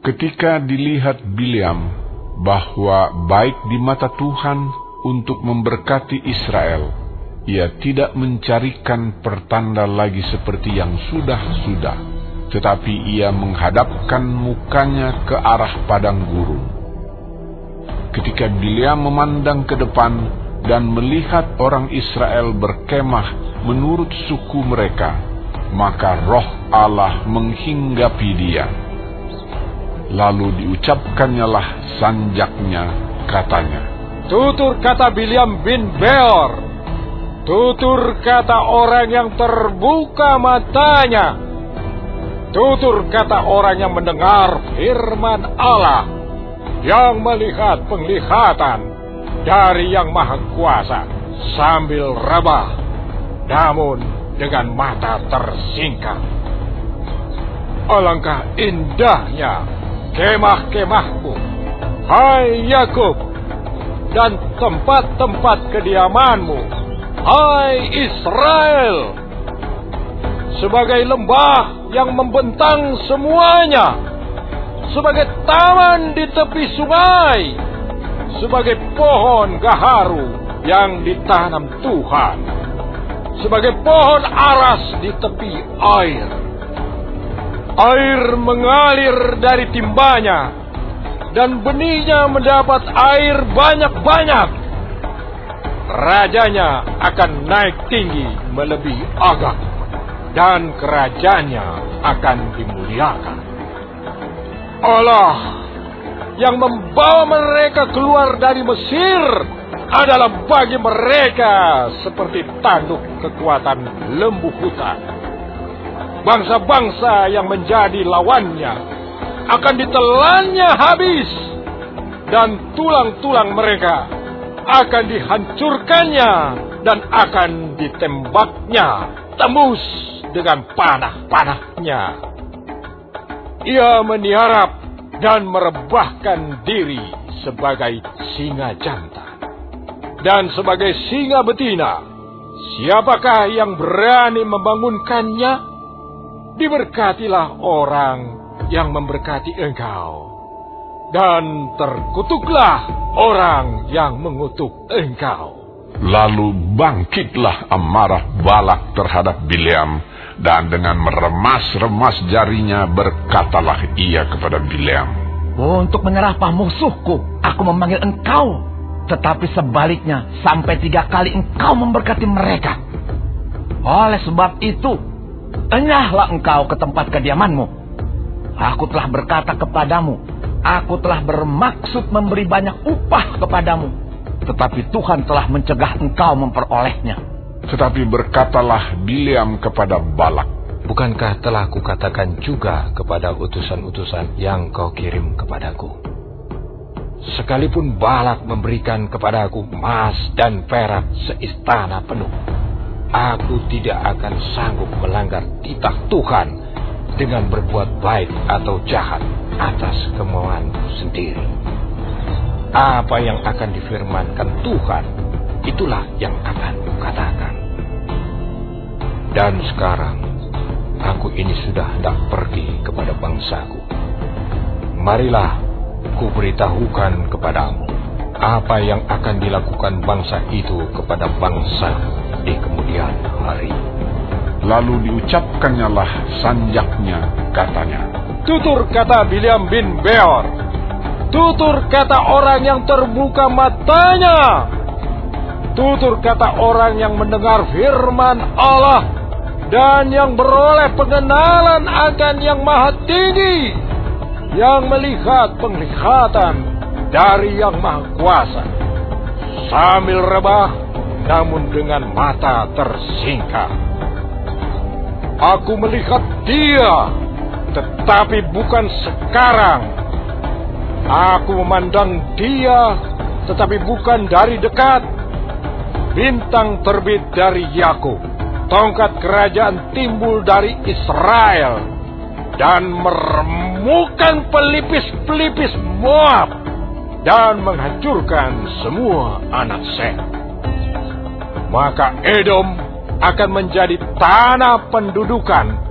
Ketika dilihat Bileam bahwa baik di mata Tuhan untuk memberkati Israel, ia tidak mencarikan pertanda lagi seperti yang sudah-sudah, tetapi ia menghadapkan mukanya ke arah padang gurun. Ketika Bileam memandang ke depan dan melihat orang Israel berkemah menurut suku mereka, maka roh Allah menghinggapi dia. Lalu diucapkannyalah sanjaknya, katanya, "Tutur kata Bileam bin Beor, tutur kata orang yang terbuka matanya, tutur kata orang yang mendengar firman Allah, yang melihat penglihatan dari Yang Maha Kuasa sambil rebah, namun dengan mata tersingkap. Alangkah indahnya kemah-kemahmu, hai Yakub, dan tempat-tempat kediamanmu, hai Israel, sebagai lembah yang membentang semuanya, sebagai taman di tepi sungai, sebagai pohon gaharu yang ditanam Tuhan, sebagai pohon aras di tepi air. Air mengalir dari timbanya, dan benihnya mendapat air banyak-banyak. Rajanya akan naik tinggi melebihi Agag, dan kerajaannya akan dimuliakan. Allah yang membawa mereka keluar dari Mesir adalah bagi mereka seperti tanduk kekuatan lembu hutan. Bangsa-bangsa yang menjadi lawannya akan ditelannya habis, dan tulang-tulang mereka akan dihancurkannya dan akan ditembaknya tembus dengan panah-panahnya. Ia meniarap dan merebahkan diri sebagai singa jantan dan sebagai singa betina. Siapakah yang berani membangunkannya? Diberkatilah orang yang memberkati engkau, dan terkutuklah orang yang mengutuk engkau. Lalu bangkitlah amarah Balak terhadap Bileam, dan dengan meremas-remas jarinya berkatalah ia kepada Bileam, "Untuk menyerahkan musuhku, aku memanggil engkau, tetapi sebaliknya sampai 3 kali engkau memberkati mereka. Oleh sebab itu, enyahlah engkau ke tempat kediamanmu. Aku telah berkata kepadamu, aku telah bermaksud memberi banyak upah kepadamu, tetapi Tuhan telah mencegah engkau memperolehnya." Tetapi berkatalah Bileam kepada Balak, "Bukankah telah kukatakan juga kepada utusan-utusan yang kau kirim kepadaku? Sekalipun Balak memberikan kepadaku emas dan perak seistana penuh, aku tidak akan sanggup melanggar titah Tuhan dengan berbuat baik atau jahat atas kemauanku sendiri. Apa yang akan difirmankan Tuhan, itulah yang akan kukatakan. Dan sekarang, aku ini sudah hendak pergi kepada bangsaku. Marilah kuberitahukan kepadamu apa yang akan dilakukan bangsa itu kepada bangsa di kemudian hari." Lalu diucapkannyalah sanjaknya, katanya, "Tutur kata Bileam bin Beor, tutur kata orang yang terbuka matanya, tutur kata orang yang mendengar firman Allah dan yang beroleh pengenalan akan Yang Maha Tinggi, yang melihat penglihatan dari Yang Maha Kuasa sambil rebah, namun dengan mata tersingkap. Aku melihat dia, tetapi bukan sekarang. Aku memandang dia, tetapi bukan dari dekat. Bintang terbit dari Yakub, tongkat kerajaan timbul dari Israel, dan meremukkan pelipis-pelipis Moab, dan menghancurkan semua anak Sem. Maka Edom akan menjadi tanah pendudukan,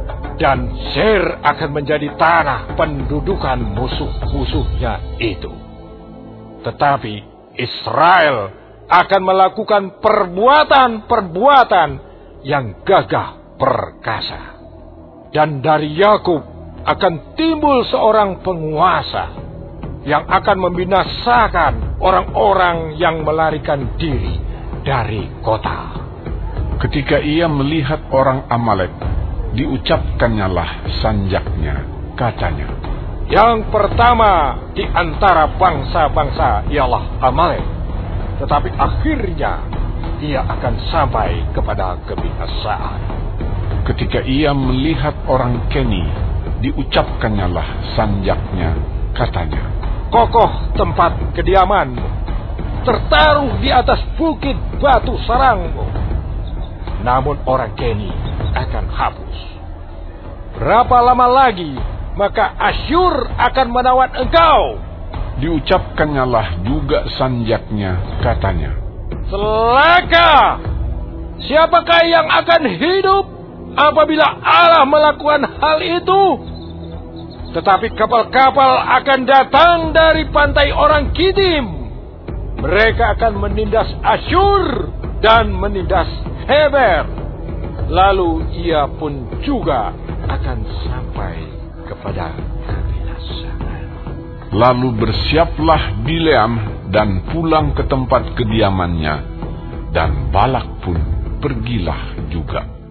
Dan Seir akan menjadi tanah pendudukan musuh-musuhnya itu. Tetapi Israel akan melakukan perbuatan-perbuatan yang gagah perkasa. Dan dari Yakub akan timbul seorang penguasa yang akan membinasakan orang-orang yang melarikan diri dari kota. Ketika ia melihat orang Amalek, diucapkannyalah sanjaknya, katanya, Yang pertama di antara bangsa-bangsa ialah Amalek, tetapi akhirnya ia akan sampai kepada kebinasaan. Ketika ia melihat orang Keni, diucapkannyalah sanjaknya, katanya, Kokoh tempat kediamanmu, tertaruh di atas bukit batu sarangmu. Namun orang Keni akan hapus. Berapa lama lagi maka Asyur akan menawan engkau? diucapkannyalah juga sanjaknya, katanya, Celaka! Siapakah yang akan hidup apabila Allah melakukan hal itu? Tetapi kapal-kapal akan datang dari pantai orang Kitim. Mereka akan menindas Asyur dan menindas Heber. Lalu ia pun juga akan sampai kepada kebinasaan. Lalu bersiaplah Bileam dan pulang ke tempat kediamannya, dan Balak pun pergilah juga.